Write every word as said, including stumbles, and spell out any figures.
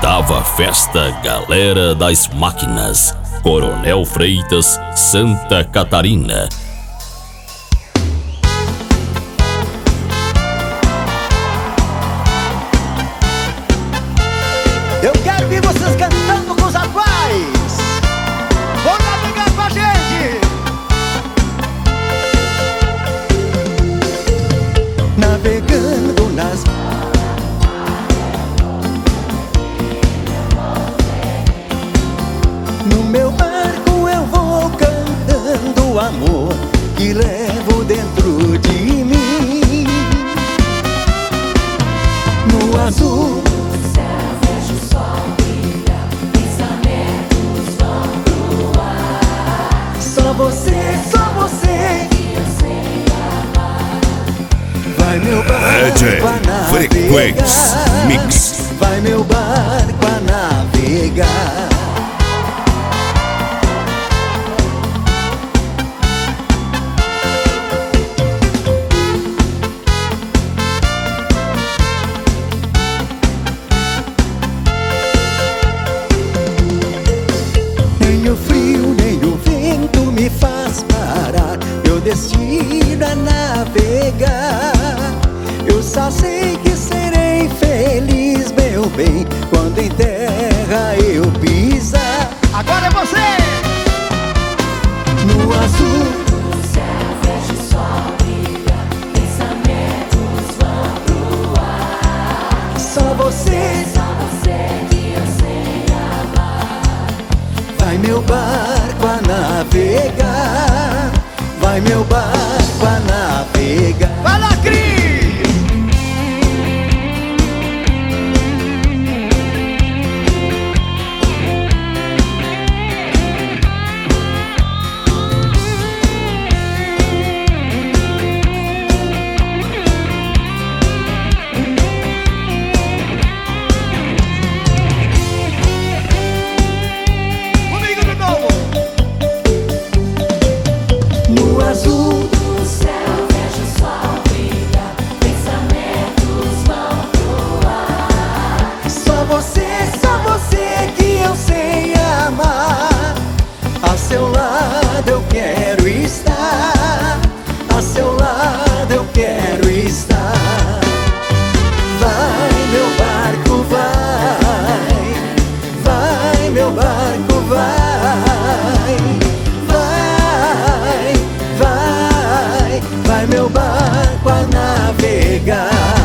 Oitava Festa Galera das Máquinas, Coronel Freitas, Santa Catarina. Eu quero ver vocês cantando com os atuais. Vão lá pegar com a gente. Navegando nas... No meu barco eu vou cantando o amor que levo dentro de mim. No azul você, só você que eu sei amar. Vai meu barco a navegar. Mix. Vai meu barco a navegar. Nem o frio, nem o vento me faz parar. Meu destino é navegar. Eu só sei que serei feliz, meu bem, quando em terra eu pisar. Agora é você! No azul do céu vejo o sol brilhar, pensamentos vão pro ar. Só você, só você que eu sei amar. vai meu barco a navegar. Vai meu barco a navegar. Vai lá, Cris! No azul do céu vejo o sol brilhar, pensamentos vão pro ar. só você, só você que eu sei amar. A seu lado eu quero estar. A seu lado eu quero estar. Vai meu barco, vai. Vai meu barco, vai. Vai, vai, vai meu barco a navegar.